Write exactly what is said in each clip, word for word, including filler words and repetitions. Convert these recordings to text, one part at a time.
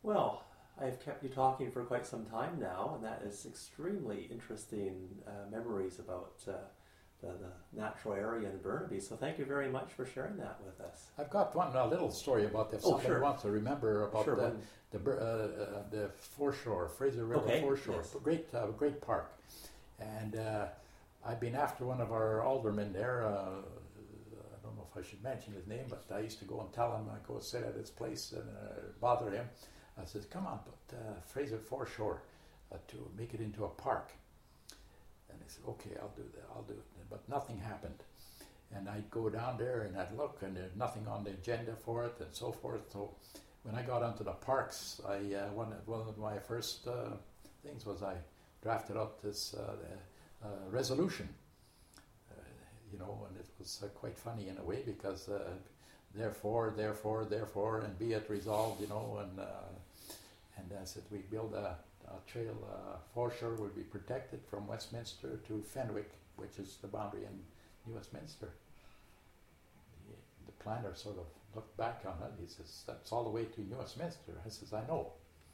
Well, I've kept you talking for quite some time now, and that is extremely interesting uh, memories about uh, the, the natural area in Burnaby. So thank you very much for sharing that with us. I've got one uh, little story about if Oh, somebody sure. wants to remember about Sure, the when- the, bur- uh, uh, the foreshore, Fraser River Okay, foreshore. yes. Great, uh, great park. And uh, I've been after one of our aldermen there. Uh, I don't know if I should mention his name, but I used to go and tell him, I go sit at his place and uh, bother him. I said, come on, put uh, Fraser foreshore uh, to make it into a park. And he said, okay, I'll do that, I'll do it. But nothing happened. And I'd go down there and I'd look, and there's nothing on the agenda for it, and so forth. So when I got onto the parks, I uh, one, one of my first uh, things was I drafted up this uh, uh, resolution, uh, you know, and it was uh, quite funny in a way because uh, therefore, therefore, therefore, and be it resolved, you know, and uh, and I said we build a, a trail uh, foreshore will be protected from Westminster to Fenwick, which is the boundary in New Westminster. The, the planner sort of looked back on it. He says, that's all the way to New Westminster. I says, I know.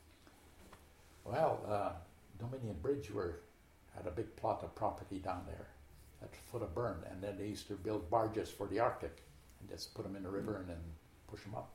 Well, uh, Dominion Bridge were, had a big plot of property down there at the foot of Burn, and then they used to build barges for the Arctic and just put them in the river and then push them up.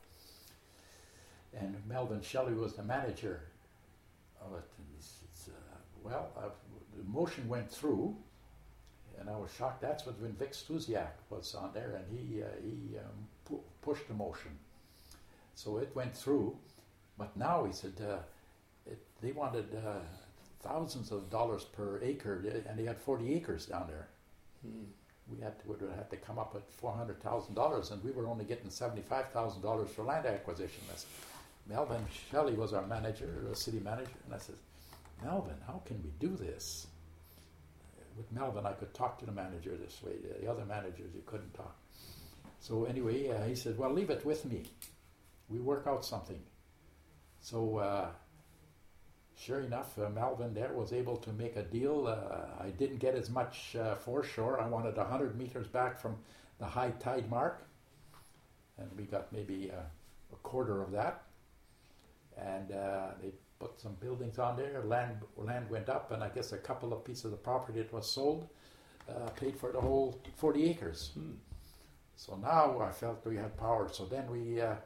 And Melvin Shelley was the manager of it. And he says, uh, well, uh, the motion went through, and I was shocked. That's what when Vic Stuziak was on there, and he uh, he um, pu- pushed the motion. So it went through, but now he said uh, it, they wanted uh, thousands of dollars per acre, and they had forty acres down there. Hmm. We had to would have to come up with four hundred thousand dollars, and we were only getting seventy-five thousand dollars for land acquisition. I said, Melvin Shelley was our manager, the city manager, and I said, Melvin, how can we do this? With Melvin, I could talk to the manager this way. The other managers, you couldn't talk. So anyway, uh, he said, well, leave it with me. We work out something. So uh, sure enough, uh, Melvin there was able to make a deal. Uh, I didn't get as much uh, foreshore. I wanted one hundred meters back from the high tide mark. And we got maybe uh, a quarter of that. And uh, they put some buildings on there. Land land went up, and I guess a couple of pieces of property that was sold uh, paid for the whole forty acres. Hmm. So now I felt we had power. So then we uh,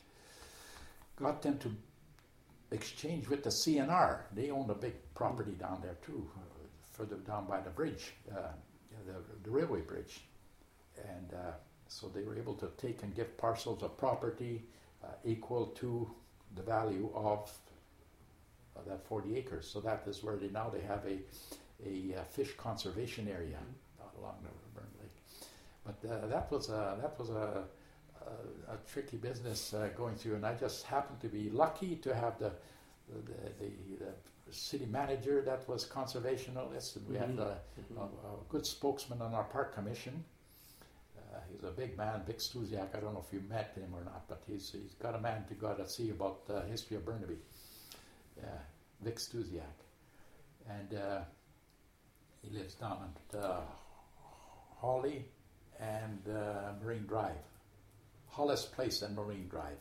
got them to exchange with the C N R. They owned a big property down there too, uh, further down by the bridge, uh, the, the railway bridge. And uh, so they were able to take and give parcels of property uh, equal to the value of uh, that forty acres. So that is where they now they have a a uh, fish conservation area mm-hmm. along the Burn Lake. But uh, that was a that was a, a, a tricky business uh, going through, and I just happened to be lucky to have the the, the, the city manager that was conservationalist, and we mm-hmm. had a, mm-hmm. a, a good spokesman on our park commission. Uh, he's a big man, Vic Stuziak. I don't know if you met him or not, but he's he's got a man to go to see about the history of Burnaby. Uh, Vic Stuziak, and uh, he lives down at uh, Hawley and uh, Marine Drive, Hollis Place and Marine Drive.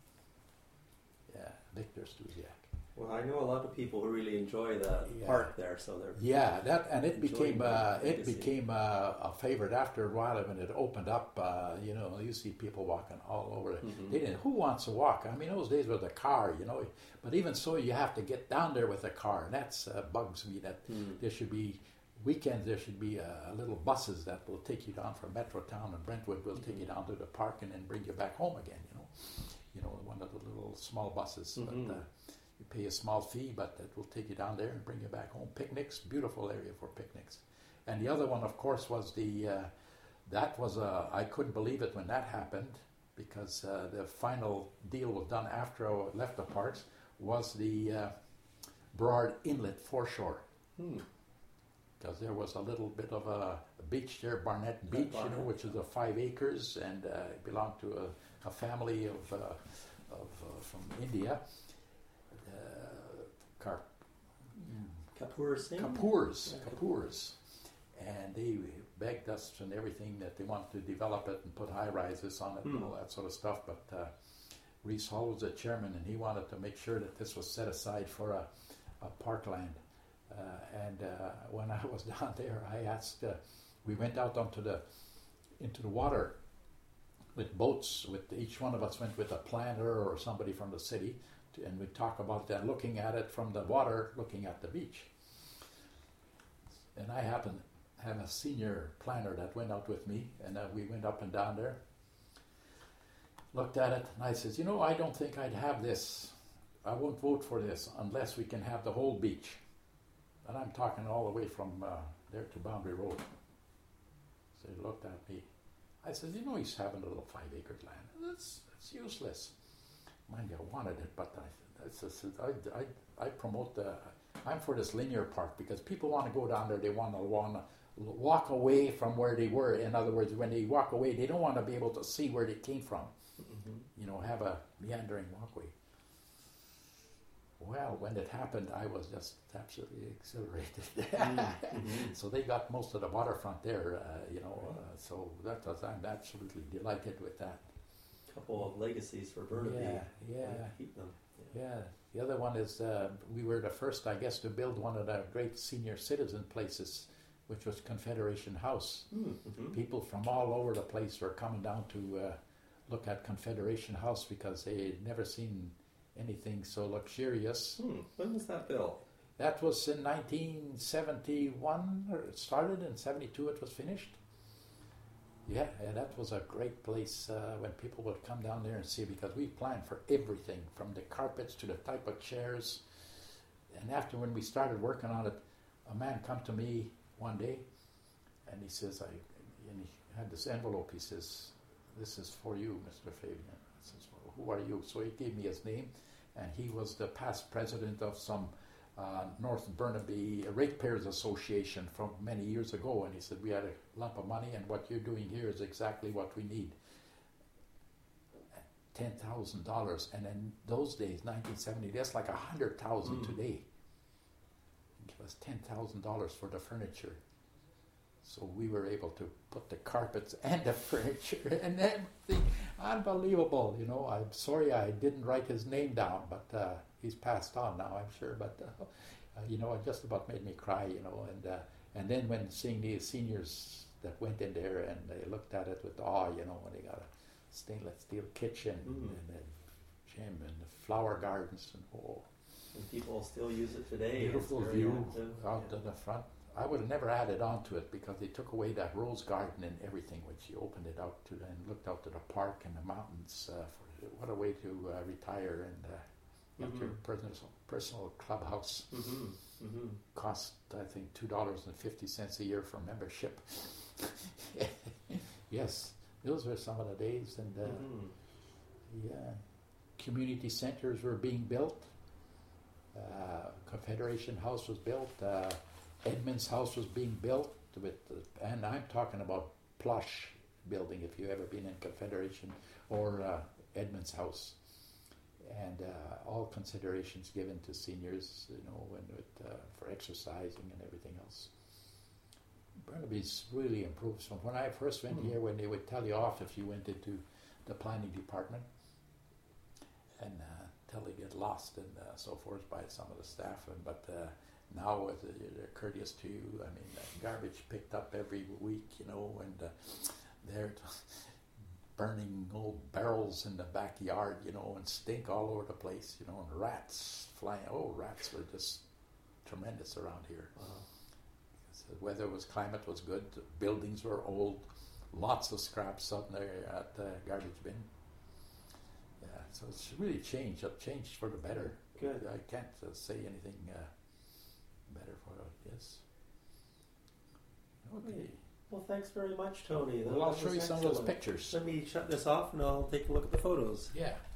Yeah, Victor Stuziak. Well, I know a lot of people who really enjoy the Yeah. park there, so they're Yeah, that and it enjoying became the uh, it legacy. became uh, a favorite after a while when it opened up. Uh, you know, you see people walking all over it. Mhm. They didn't. Who wants to walk? I mean, those days with a car, you know. But even so, you have to get down there with a car, and that's uh, bugs me. That Mm. there should be weekends. There should be uh, little buses that will take you down from Metrotown, and Brentwood will take you down to the park and then bring you back home again. You know, you know, one of the little small buses. Mhm. But, uh, you pay a small fee, but it will take you down there and bring you back home. Picnics, beautiful area for picnics. And the other one, of course, was the, uh, that was, uh, I couldn't believe it when that happened, because uh, the final deal was done after I left the parks, was the uh, Burrard Inlet foreshore. Hmm. Because there was a little bit of a, a beach there, Barnett Beach, Barnett. you know, which is a five acres, and uh, it belonged to a, a family of, uh, of uh, from India. Uh, Car- Kapoor Singh? Kapoors, Yeah. Kapoors, and they begged us and everything that they wanted to develop it and put high rises on it Hmm. and all that sort of stuff. But uh, Reese Hall was the chairman, and he wanted to make sure that this was set aside for a, a parkland. Uh, and uh, when I was down there, I asked. Uh, we went out onto the into the water with boats. With each one of us went with a planter or somebody from the city, to, and we'd talk about that, looking at it from the water, looking at the beach. And I happened to have a senior planner that went out with me, and uh, we went up and down there, looked at it, and I says, you know, I don't think I'd have this. I won't vote for this unless we can have the whole beach. And I'm talking all the way from uh, there to Boundary Road. So he looked at me. I said, you know, he's having a little five acre land. That's, that's useless. Mind you, I wanted it, but I, I, said, I, I, I promote the, I'm for this linear park because people want to go down there, they want to want to walk away from where they were. In other words, when they walk away, they don't want to be able to see where they came from. Mm-hmm. You know, have a meandering walkway. Well, when it happened, I was just absolutely exhilarated. Mm-hmm. So they got most of the waterfront there, uh, you know. Uh, so that was, I'm absolutely delighted with that. A couple of legacies for Burnaby. Yeah, yeah. Keep them. Yeah. yeah. The other one is uh, we were the first, I guess, to build one of the great senior citizen places, which was Confederation House. Mm-hmm. People from all over the place were coming down to uh, look at Confederation House because they had never seen anything so luxurious. Hmm. When was that built? That was in nineteen seventy-one, or it started in seventy-two, it was finished. Yeah, and that was a great place uh, when people would come down there and see, because we planned for everything, from the carpets to the type of chairs. And after, when we started working on it, a man come to me one day, and he says, I, and he had this envelope, he says, this is for you, Mister Fabian. I says, well, who are you? So he gave me his name, and he was the past president of some uh, North Burnaby Ratepayers Association from many years ago, and he said, we had a lump of money, and what you're doing here is exactly what we need. ten thousand dollars, and in those days, nineteen seventy, that's like one hundred thousand dollars mm. today. It was ten thousand dollars for the furniture. So we were able to put the carpets and the furniture and everything. Unbelievable, you know. I'm sorry I didn't write his name down, but uh, he's passed on now, I'm sure. But, uh, uh, you know, it just about made me cry, you know. And uh, and then when seeing the seniors that went in there and they looked at it with awe, you know, when they got a stainless steel kitchen mm. and a gym and the flower gardens and all. And people still use it today. Beautiful view out yeah. to the front. I would have never added on to it because they took away that rose garden and everything, which you opened it out to and looked out to the park and the mountains. Uh, for, what a way to uh, retire and uh, mm-hmm. your personal, personal clubhouse. Mm-hmm. Mm-hmm. Cost, I think, two dollars and fifty cents a year for membership. Yes, those were some of the days. And uh, mm-hmm. yeah, community centers were being built. Uh, Confederation House was built. Uh, Edmonds House was being built, with, uh, and I'm talking about plush building, if you've ever been in Confederation or uh, Edmonds House. And uh, all considerations given to seniors, you know, when it, uh, for exercising and everything else. Burnaby's really improved. So when I first went mm-hmm. here, when they would tell you off if you went into the planning department, and uh, till they get lost and uh, so forth by some of the staff, and, but uh, now uh, they're courteous to you. I mean, uh, garbage picked up every week, you know, and uh, they're burning old barrels in the backyard, you know, and stink all over the place, you know, and rats flying. Oh, rats were just tremendous around here. Wow. The weather was, climate was good, the buildings were old, lots of scraps out there at the garbage bin. Yeah, so it's really changed. It changed for the better. Good. I can't uh, say anything uh, better for it, yes. Okay. Great. Well, thanks very much, Tony. Well, I'll show you excellent. some of those pictures. Let me shut this off and I'll take a look at the photos. Yeah.